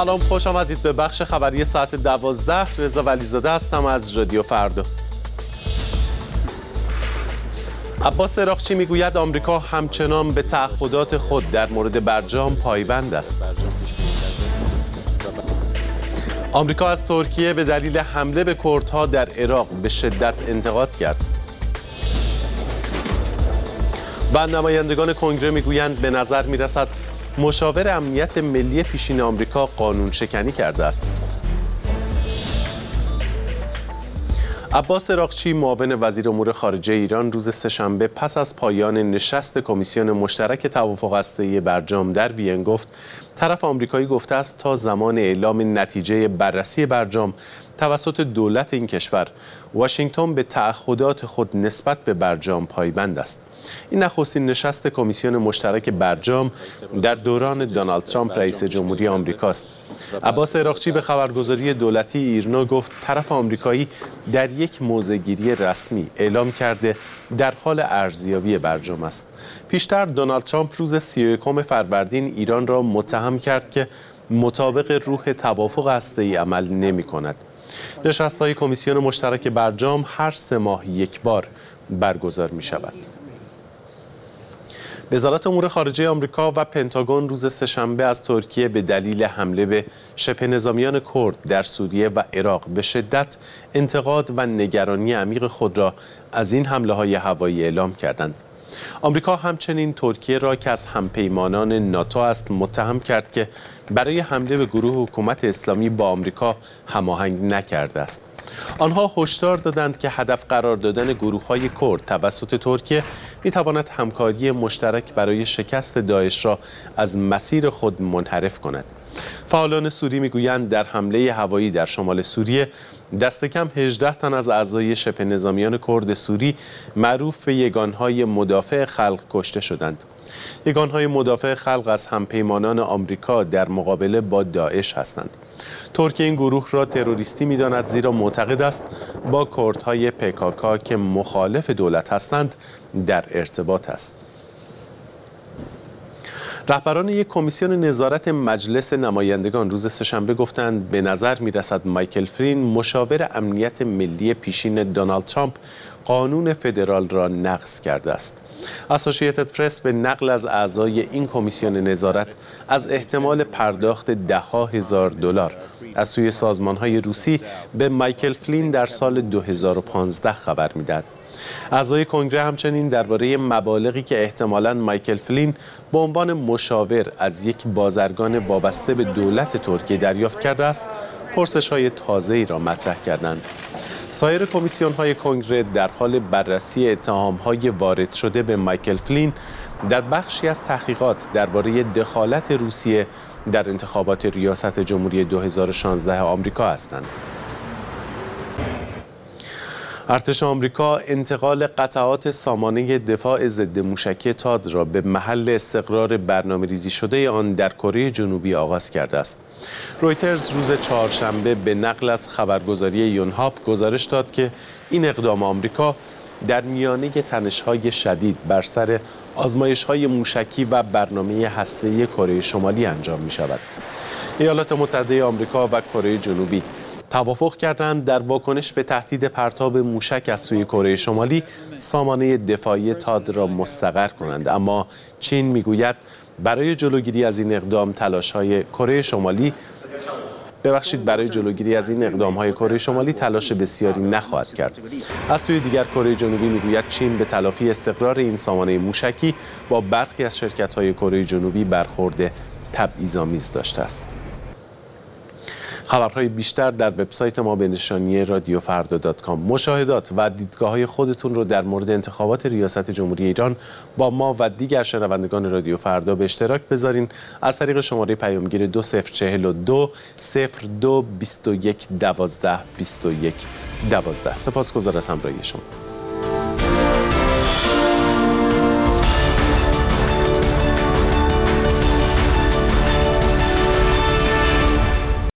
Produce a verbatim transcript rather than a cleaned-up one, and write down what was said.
سلام، خوش آمدید به بخش خبری ساعت دوازده. رضا ولیزاده هستم از رادیو فردا. عباس عراقچی میگوید آمریکا همچنان به تعهدات خود در مورد برجام پایبند است. آمریکا از ترکیه به دلیل حمله به کردها در عراق به شدت انتقاد کرد. و نمایندگان کنگره میگویند به نظر میرسد مشاور امنیت ملی پیشین آمریکا قانون شکنی کرده است. عباس عراقچی معاون وزیر امور خارجه ایران روز سه‌شنبه پس از پایان نشست کمیسیون مشترک توافق هسته‌ای برجام در وین گفت طرف آمریکایی گفته است تا زمان اعلام نتیجه بررسی برجام توسط دولت این کشور واشنگتن به تعهدات خود نسبت به برجام پایبند است. این نخستین نشست کمیسیون مشترک برجام در دوران دونالد ترامپ رئیس جمهوری آمریکاست. عباس عراقچی به خبرگزاری دولتی ایرنا گفت طرف آمریکایی در یک موضع‌گیری رسمی اعلام کرده در حال ارزیابی برجام است. پیشتر دونالد ترامپ روز سی و یکم فروردین ایران را متهم کرد که مطابق روح توافق هسته‌ای عمل نمی‌کند. نشست‌های کمیسیون مشترک برجام هر سه ماه یک بار برگزار می‌شود. وزارت امور خارجه آمریکا و پنتاگون روز سه‌شنبه از ترکیه به دلیل حمله به شبه نظامیان کرد در سوریه و عراق به شدت انتقاد و نگرانی عمیق خود را از این حمله‌های هوایی اعلام کردند. آمریکا همچنین ترکیه را که از همپیمانان ناتو است متهم کرد که برای حمله به گروه حکومت اسلامی با آمریکا هماهنگ نکرده است. آنها هشدار دادند که هدف قرار دادن گروه‌های کرد توسط ترکیه می‌تواند همکاری مشترک برای شکست داعش را از مسیر خود منحرف کند. فعالان سوری میگویند در حمله هوایی در شمال سوریه دست کم هجده تن از اعضای شبه نظامیان کرد سوری معروف به یگانهای مدافع خلق کشته شدند. یگانهای مدافع خلق از همپیمانان آمریکا در مقابله با داعش هستند. ترکیه این گروه را تروریستی می‌داند زیرا معتقد است با کردهای پی کی کی که مخالف دولت هستند در ارتباط است. رهبران یک کمیسیون نظارت مجلس نمایندگان روز سه‌شنبه گفتند به نظر می‌رسد مایکل فلین مشاور امنیت ملی پیشین دونالد ترامپ قانون فدرال را نقض کرده است. اسوسییتد پرس به نقل از اعضای این کمیسیون نظارت از احتمال پرداخت ده‌ها هزار دلار از سوی سازمان‌های روسی به مایکل فلین در سال دو هزار و پانزده خبر می‌دهد. اعضای کنگره همچنین درباره مبالغی که احتمالاً مایکل فلین به عنوان مشاور از یک بازرگان وابسته به دولت ترکیه دریافت کرده است، پرسش‌های تازه‌ای را مطرح کردند. سایر کمیسیون‌های کنگره در حال بررسی اتهام‌های وارد شده به مایکل فلین در بخشی از تحقیقات درباره دخالت روسیه در انتخابات ریاست جمهوری دو هزار و شانزده آمریکا هستند. ارتش آمریکا انتقال قطعات سامانه دفاع ضد موشکی تاد را به محل استقرار برنامه‌ریزی شده آن در کره جنوبی آغاز کرده است. رویترز روز چهارشنبه به نقل از خبرگزاری یونهاپ گزارش داد که این اقدام آمریکا در میانه تنش‌های شدید بر سر آزمایش‌های موشکی و برنامه هسته‌ای کره شمالی انجام می‌شود. ایالات متحده آمریکا و کره جنوبی توافق کردند در واکنش به تهدید پرتاب موشک از سوی کره شمالی سامانه دفاعی تاد را مستقر کنند، اما چین میگوید برای جلوگیری از این اقدام تلاش‌های کره شمالی ببخشید برای جلوگیری از این اقدام‌های کره شمالی تلاش بسیاری نخواهد کرد. از سوی دیگر کره جنوبی میگوید چین به تلافی استقرار این سامانه موشکی با برخی از شرکت‌های کره جنوبی برخورد تبعیض‌آمیز داشته است. خبرهای بیشتر در وبسایت ما به نشانی رادیو فردا دات کام. مشاهدات و دیدگاه‌های خودتون رو در مورد انتخابات ریاست جمهوری ایران با ما و دیگر شنوندگان رادیو فردا به اشتراک بذارین از طریق شماره پیامگیر دو صفر چهل و دو صفر دو بیست و یک دوازده بیست و یک دوازده. سپاسگزار از همراهی شما.